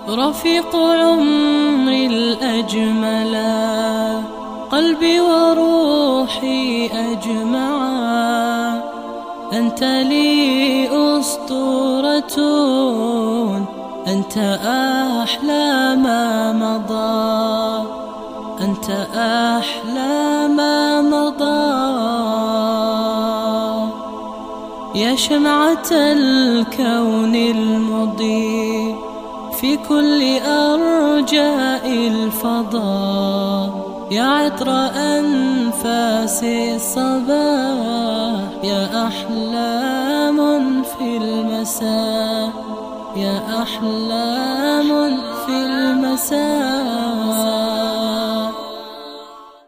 رفيق عمري الأجملا، قلبي وروحي أجمعا، أنت لي أسطورة، أنت أحلى ما مضى، أنت أحلى ما مضى. يا شمعة الكون المضيء في كل أرجاء الفضاء، يا عطر أنفاس الصباح، يا أحلام في المساء، يا أحلام في المساء.